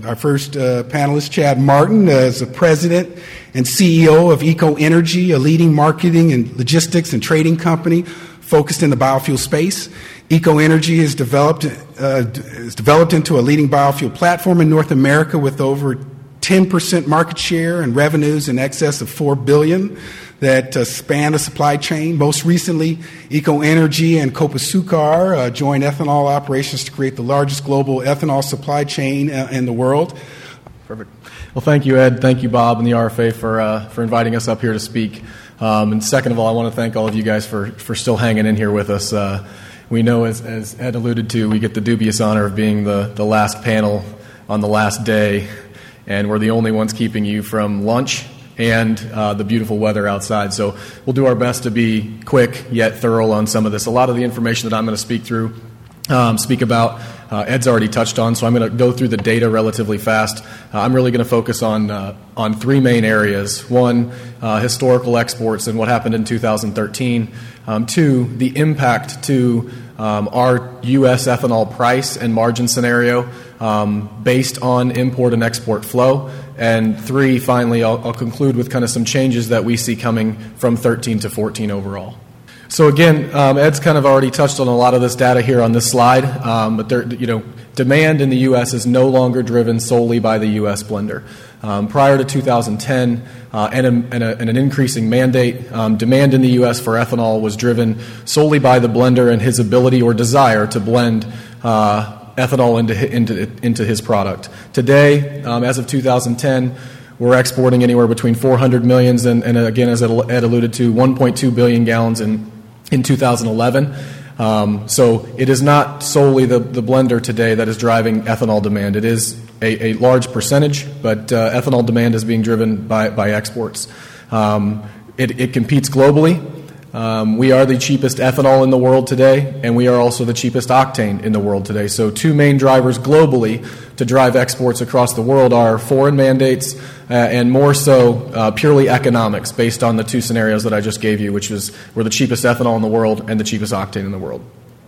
Our first panelist, Chad Martin, is the president and CEO of Eco Energy, a leading marketing and logistics and trading company focused in the biofuel space. Eco Energy is developed into a leading biofuel platform in North America with over 10% market share and revenues in excess of $4 billion that span the supply chain. Most recently, Eco Energy and Copa-Sucar joined ethanol operations to create the largest global ethanol supply chain in the world. Perfect. Well, thank you, Ed. Thank you, Bob, and the RFA for inviting us up here to speak. And second of all, I want to thank all of you guys for still hanging in here with us. We know, as Ed alluded to, we get the dubious honor of being the last panel on the last day, and we're the only ones keeping you from lunch and the beautiful weather outside. So we'll do our best to be quick yet thorough on some of this. A lot of the information that I'm going to speak about, Ed's already touched on, so I'm going to go through the data relatively fast. I'm really going to focus on three main areas. One, historical exports and what happened in 2013. Two, the impact to our U.S. ethanol price and margin scenario based on import and export flow. And three, finally, I'll conclude with kind of some changes that we see coming from 13 to 14 overall. So again, Ed's kind of already touched on a lot of this data here on this slide, but demand in the U.S. is no longer driven solely by the U.S. blender. Prior to 2010 and an increasing mandate, demand in the U.S. for ethanol was driven solely by the blender and his ability or desire to blend ethanol into his product. Today, as of 2010, we're exporting anywhere between 400 million and again, as Ed alluded to, 1.2 billion gallons in 2011. So it is not solely the blender today that is driving ethanol demand. It is a large percentage, but ethanol demand is being driven by exports. It competes globally. We are the cheapest ethanol in the world today, and we are also the cheapest octane in the world today. So two main drivers globally to drive exports across the world are foreign mandates and more so purely economics based on the two scenarios that I just gave you, which is we're the cheapest ethanol in the world and the cheapest octane in the world.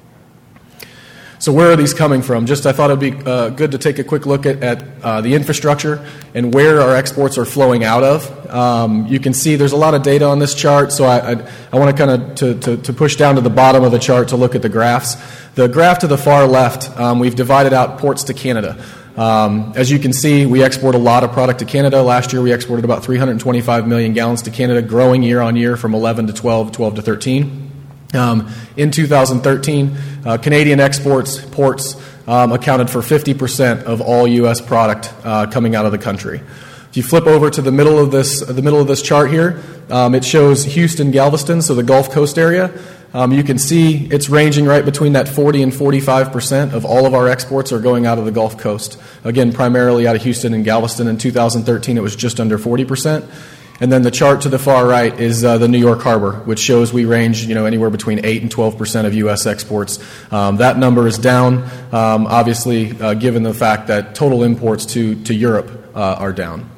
So where are these coming from? I thought it would be good to take a quick look at the infrastructure and where our exports are flowing out of. You can see there's a lot of data on this chart, so I want to kind of to push down to the bottom of the chart to look at the graphs. The graph to the far left, we've divided out ports to Canada. As you can see, we export a lot of product to Canada. Last year we exported about 325 million gallons to Canada, growing year on year from 11 to 12, 12 to 13. In 2013, Canadian ports accounted for 50% of all U.S. product coming out of the country. If you flip over to the middle of this chart here, it shows Houston, Galveston, so the Gulf Coast area. You can see it's ranging right between that 40 and 45% of all of our exports are going out of the Gulf Coast. Again, primarily out of Houston and Galveston. In 2013, it was just under 40%. And then the chart to the far right is the New York Harbor, which shows we range anywhere between 8 and 12% of U.S. exports. That number is down, obviously, given the fact that total imports to Europe are down.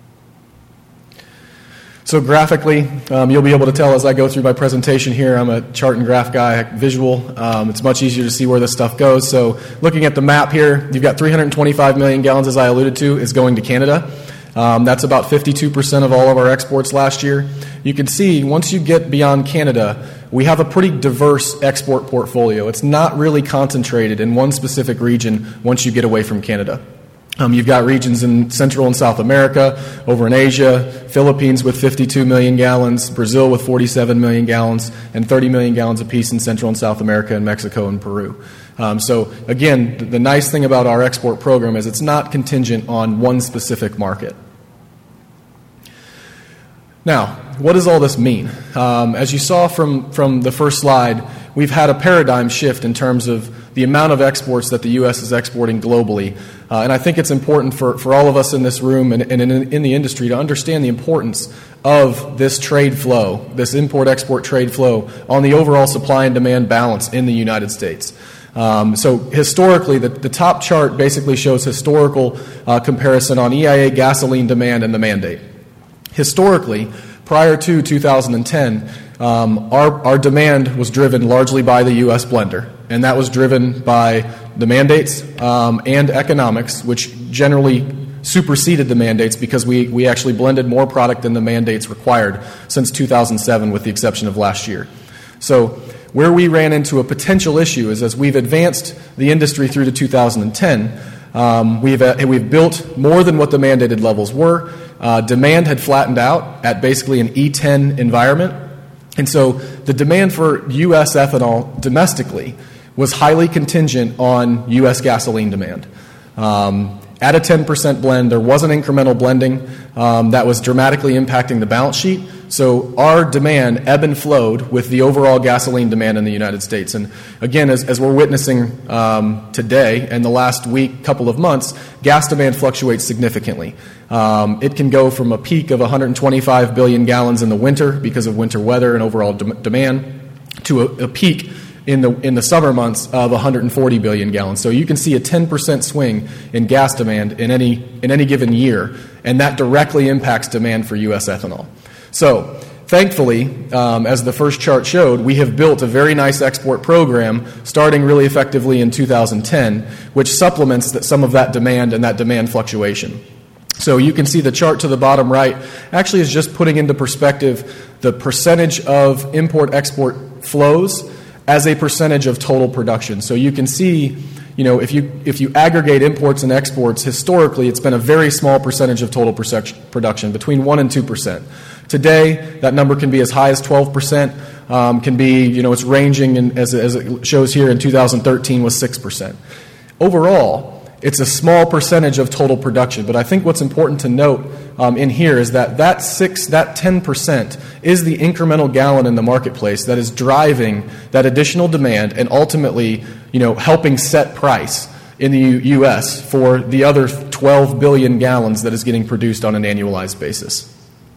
So graphically, you'll be able to tell as I go through my presentation here, I'm a chart and graph guy, visual. It's much easier to see where this stuff goes. So looking at the map here, you've got 325 million gallons, as I alluded to, is going to Canada. That's about 52% of all of our exports last year. You can see once you get beyond Canada, we have a pretty diverse export portfolio. It's not really concentrated in one specific region once you get away from Canada. You've got regions in Central and South America, over in Asia, Philippines with 52 million gallons, Brazil with 47 million gallons, and 30 million gallons apiece in Central and South America and Mexico and Peru. So again, the nice thing about our export program is it's not contingent on one specific market. Now, what does all this mean? As you saw from the first slide, we've had a paradigm shift in terms of the amount of exports that the U.S. is exporting globally. And I think it's important for all of us in this room and in the industry to understand the importance of this trade flow, this import-export trade flow, on the overall supply and demand balance in the United States. So historically, the top chart basically shows historical comparison on EIA gasoline demand and the mandate. Historically, prior to 2010, our demand was driven largely by the U.S. blender, and that was driven by the mandates and economics, which generally superseded the mandates because we actually blended more product than the mandates required since 2007, with the exception of last year. So where we ran into a potential issue is, as we've advanced the industry through to 2010, we've built more than what the mandated levels were. Demand had flattened out at basically an E10 environment. And so the demand for U.S. ethanol domestically was highly contingent on U.S. gasoline demand. At a 10% blend, there wasn't incremental blending that was dramatically impacting the balance sheet. So our demand ebbed and flowed with the overall gasoline demand in the United States. And again, as we're witnessing today and the last week, couple of months, gas demand fluctuates significantly. It can go from a peak of 125 billion gallons in the winter because of winter weather and overall demand to a peak in the summer months of 140 billion gallons. So you can see a 10% swing in gas demand in any given year, and that directly impacts demand for U.S. ethanol. So thankfully, as the first chart showed, we have built a very nice export program starting really effectively in 2010, which supplements some of that demand and that demand fluctuation. So you can see the chart to the bottom right actually is just putting into perspective the percentage of import-export flows as a percentage of total production. So you can see, if you aggregate imports and exports, historically it's been a very small percentage of total production, between 1% and 2%. Today, that number can be as high as 12%, can be, it's ranging, as it shows here in 2013 was 6%. Overall, it's a small percentage of total production, but I think what's important to note in here is that 10% is the incremental gallon in the marketplace that is driving that additional demand and ultimately, helping set price in the U.S. for the other 12 billion gallons that is getting produced on an annualized basis.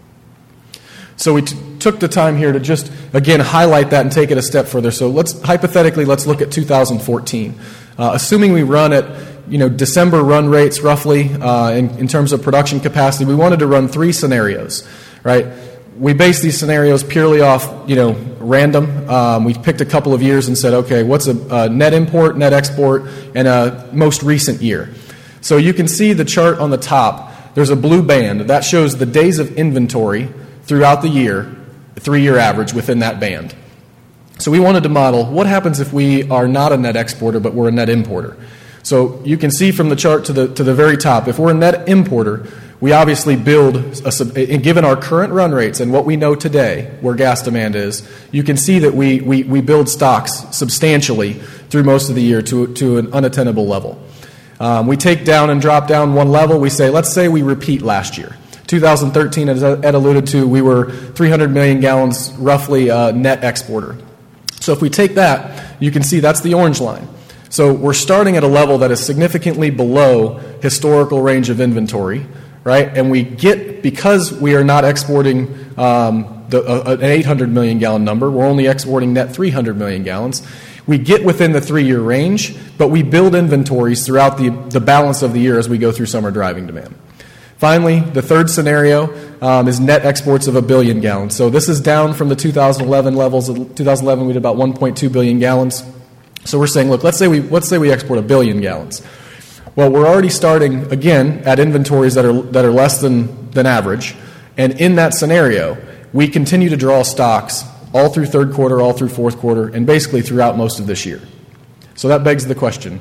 So we took the time here to just, again, highlight that and take it a step further. So let's look at 2014. Assuming we run at December run rates roughly in terms of production capacity, we wanted to run 3 scenarios, right? We based these scenarios purely off, random. We picked a couple of years and said, okay, what's a net import, net export, and a most recent year? So you can see the chart on the top. There's a blue band. That shows the days of inventory throughout the year, the 3-year average within that band. So we wanted to model what happens if we are not a net exporter but we're a net importer. So you can see from the chart to the very top, if we're a net importer, we obviously build, given our current run rates and what we know today where gas demand is, you can see that we build stocks substantially through most of the year to an unattainable level. We take down and drop down one level. Let's say we repeat last year. 2013, as Ed alluded to, we were 300 million gallons roughly net exporter. So if we take that, you can see that's the orange line. So we're starting at a level that is significantly below historical range of inventory, right? And because we are not exporting an 800 million gallon number, we're only exporting net 300 million gallons. We get within the 3-year range, but we build inventories throughout the balance of the year as we go through summer driving demand. Finally, the third scenario is net exports of 1 billion gallons. So this is down from the 2011 levels. In 2011, we did about 1.2 billion gallons. So we're saying, look, let's say we export 1 billion gallons. Well, we're already starting, again, at inventories that are less than average. And in that scenario, we continue to draw stocks all through third quarter, all through fourth quarter, and basically throughout most of this year. So that begs the question,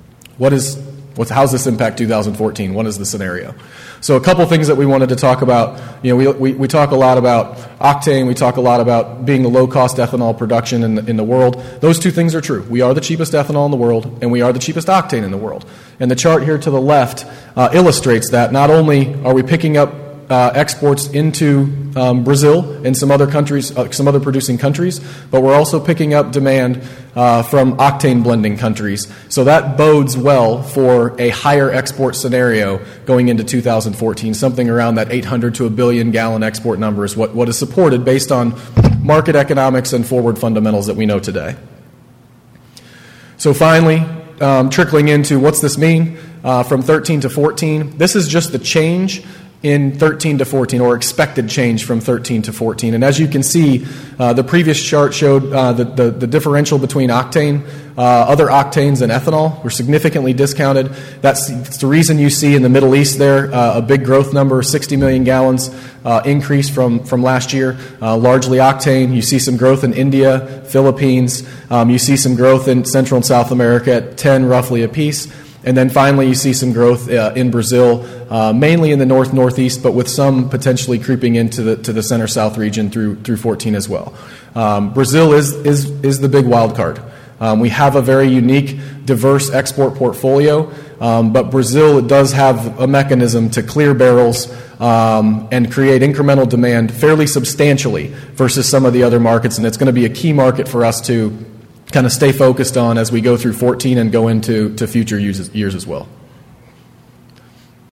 how's this impact 2014? What is the scenario? So a couple things that we wanted to talk about. We talk a lot about octane. We talk a lot about being the low-cost ethanol production in the world. Those two things are true. We are the cheapest ethanol in the world, and we are the cheapest octane in the world. And the chart here to the left illustrates that. Not only are we picking up exports into Brazil and some other countries, some other producing countries, but we're also picking up demand from octane blending countries. So that bodes well for a higher export scenario going into 2014. Something around that 800 to 1 billion gallon export number is what is supported based on market economics and forward fundamentals that we know today. So finally, trickling into what's this mean from 13 to 14, this is just the change in 13 to 14, or expected change from 13 to 14. And as you can see, the previous chart showed the differential between octane, other octanes, and ethanol were significantly discounted. That's the reason you see in the Middle East there a big growth number, 60 million gallons increase from last year, largely octane. You see some growth in India, Philippines. You see some growth in Central and South America at 10 roughly apiece. And then finally, you see some growth in Brazil, mainly in the northeast, but with some potentially creeping into the center-south region through 14 as well. Brazil is the big wild card. We have a very unique, diverse export portfolio, but Brazil does have a mechanism to clear barrels and create incremental demand fairly substantially versus some of the other markets, and it's going to be a key market for us to kind of stay focused on as we go through 14 and go into future years as well.